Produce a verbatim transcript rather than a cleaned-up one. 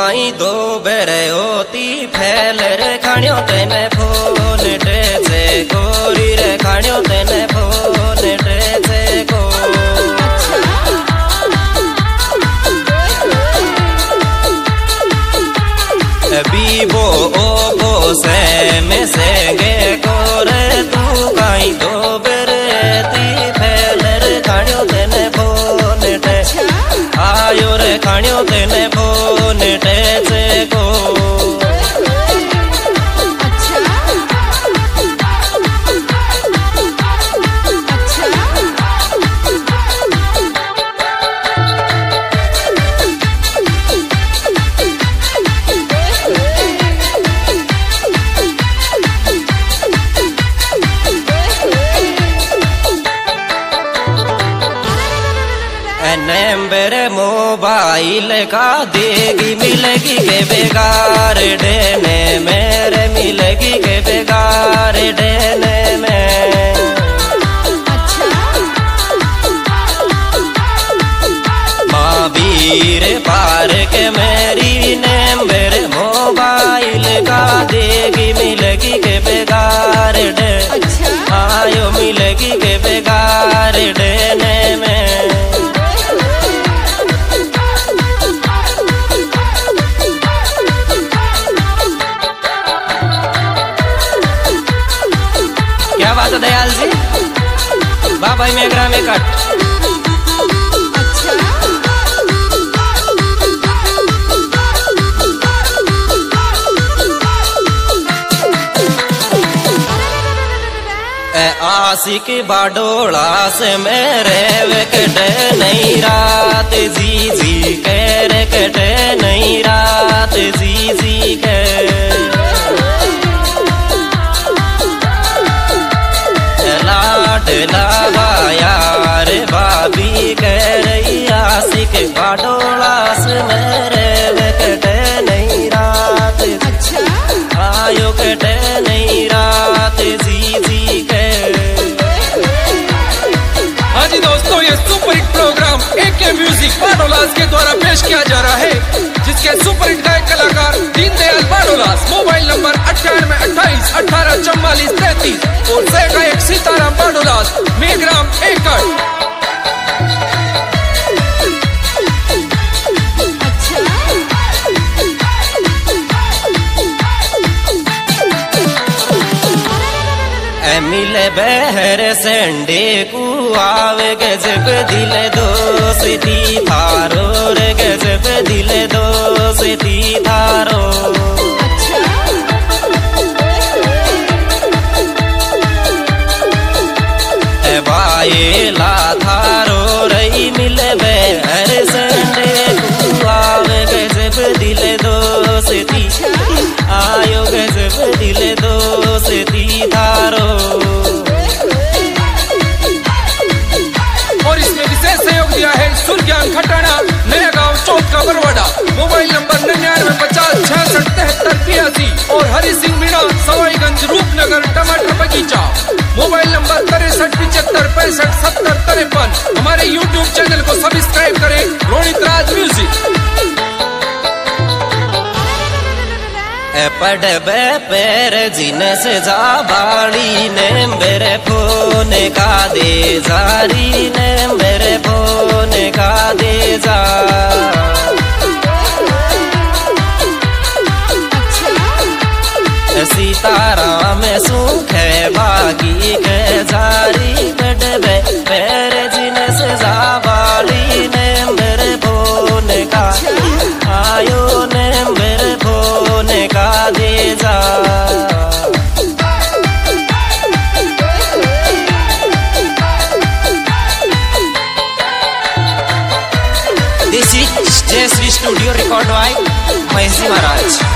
काई दो बेरे होती फैल रे खाणियो तेने फोन टेचे कोरी रे खाणियो तेने फोन टेचे को बीबो ओबो से में से गे कोरे तू काई दो बेरे ती फैल रे खाणियो तेने फोन टे आयो रे खाणियो तेने फोन टेचे को नंबर मोबाइल का देगी मिलेगी के बेगार देने मेरे मिलेगी के बेगार देने में महावीर पार के मेरी नंबर मोबाइल का देगी मिलेगी के बेगार दे आयो मिलेगी के बेगार देने में क्या बात है दयाल जी बाबा मेघरा में कट आशिक बाडोला से मेरे वेकटे नहीं रात जी जी कह रे कटे नहीं रात जी जी के लावा यार भाभी कह रही आशिक बाडोला से मेरे वेकटे नहीं रात आयो कटे नहीं रात जी जी के हाँ जी दोस्तों, ये super hit program AK music बाडोलास के द्वारा पेश किया जा रहा है, जिसके सुपर हिट गायक कलाकार दीनदयाल बाडोलास। मोबाइल नंबर अट्ठानवे अट्ठाईस अठारह चौवालीस तैतीस और सह गायक सीताराम बाडोलास मेघराम एकड़। मिले बहर संडे को आवे गजब दिल दोस्ती थारो रे गजब दिल दोस्ती थारो बाये ला थारो रही मिले बहर संडे को आवे गजब दिल दोस्ती आयो गजब दिल दोस्ती थारो और इसमें विशेष सहयोग दिया है सूर्यज्ञान खटाना नया गांव चौथ का बरवाडा। मोबाइल नंबर निन्यानवे पचास छियासठ तिहत्तर पियासी और हरि सिंह मीणा सवाईगंज रूपनगर टमाटर बगीचा। मोबाइल नंबर तिरसठ पिछहत्तर पैंसठ सत्तर तिरपन। हमारे यूट्यूब चैनल को सब्सक्राइब करें रोनित राज म्यूजिक। पढ़बे पैर जिनस जा बाड़ी ने मेरे फोन का दे जारी ने मेरे फोन का दे जा सीताराम सुख बागी के जारी पढ़बे पैर जिनस जा बाड़ी ने मेरे फोन का आयो ने मेरे फोन का दे जा this is Jayshree studio record by Mahesh Maharaj.